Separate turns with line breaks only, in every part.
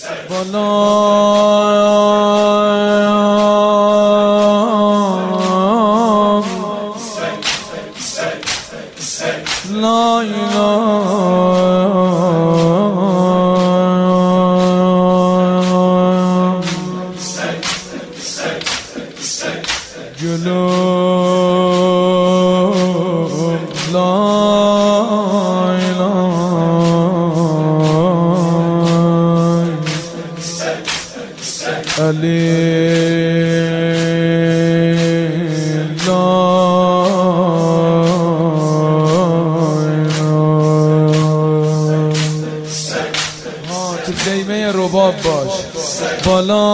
لا تو خیمه رباب باش بالا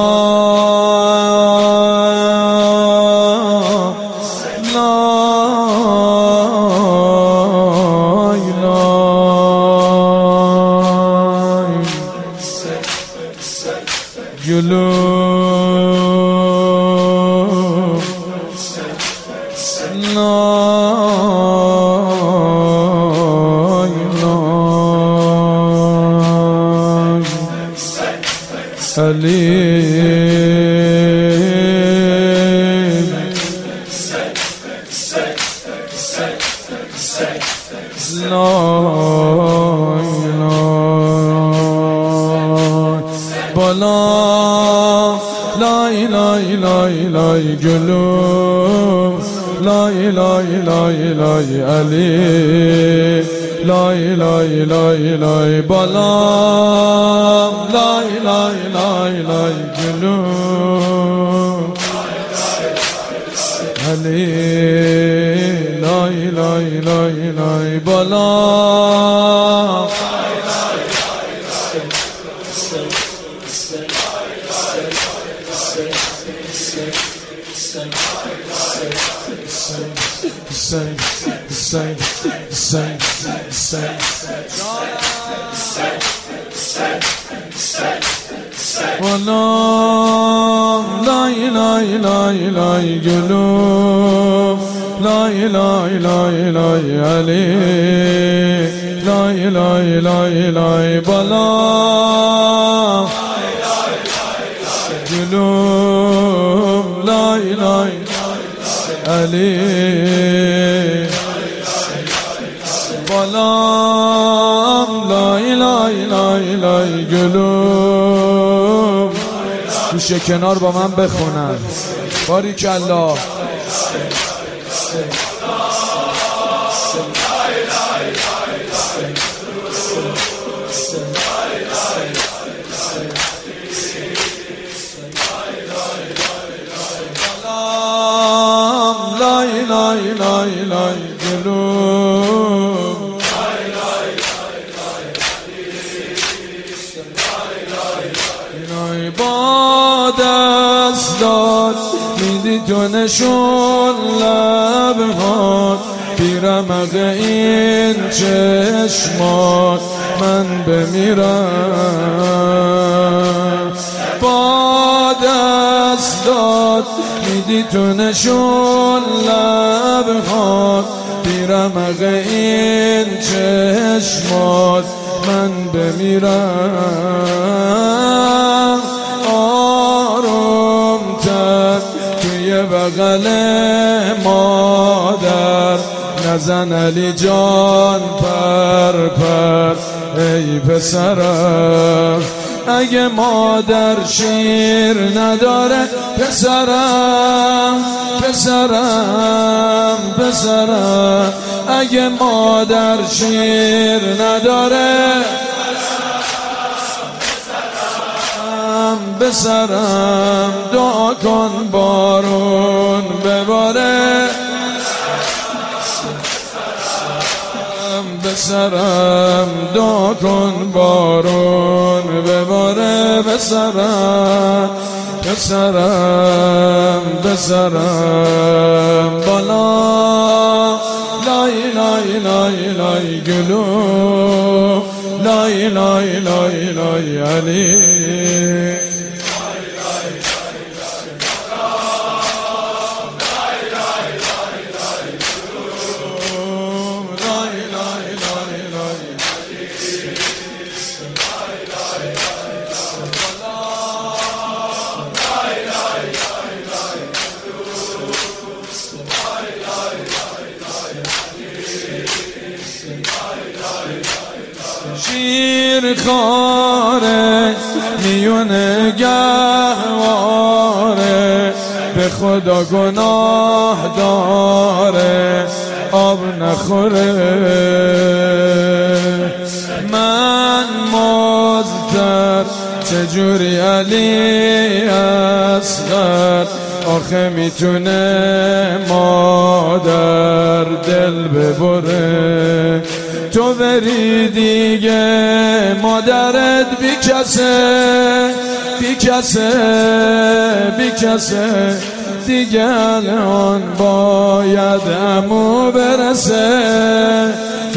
گوشه کنار با من بخونن باریکالله. تو نشون لبهات بیرمق این چشمات من بمیرم با دستات میدی تو نشون لبهات بیرمق این چشمات من بمیرم آرومتر بغل مادر نزن علی جان پر پر ای پسرم اگه مادر شیر نداره پسرم پسرم پسرم اگه مادر شیر نداره بسرم دعا کن بارون بباره بسرم دعا کن بارون بباره بسرم بسرم بسرم بالا لای لای لای لای گلو لای لای لای لای علی خاره میونه گهواره به خدا گناه داره آب نخوره من مزدر چجوری علی اصغر آخه میتونه مادر دل ببره تو بری دیگه مادرت بی کسه دیگه الان باید عمو برسه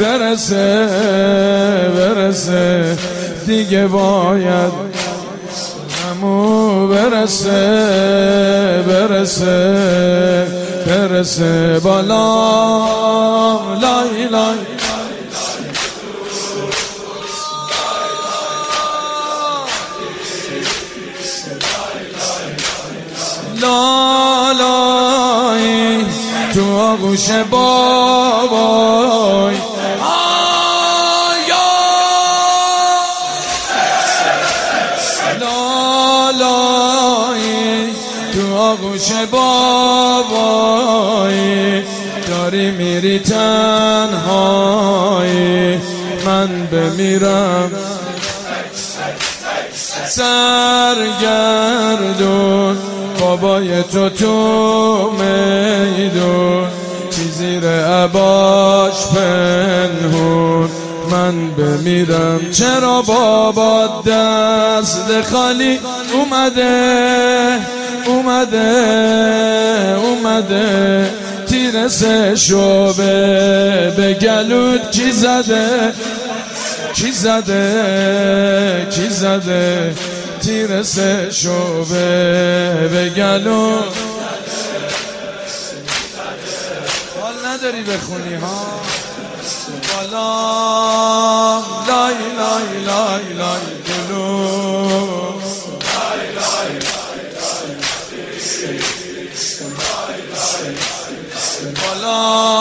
دیگه باید عمو برسه بالا لای لای لالای تو آغوش بابای لالای تو آغوش بابای داری میری تنهایی من بمیرم سرگردون بابای تو میدون چی زیر عباش پنهون من بمیرم چرا بابا دست خالی اومده تیر سه شعبه به گلود کی زده تیر سه شعبه به گلود حال نداری بخونی ها بالا لای لای لای لای گلو بالا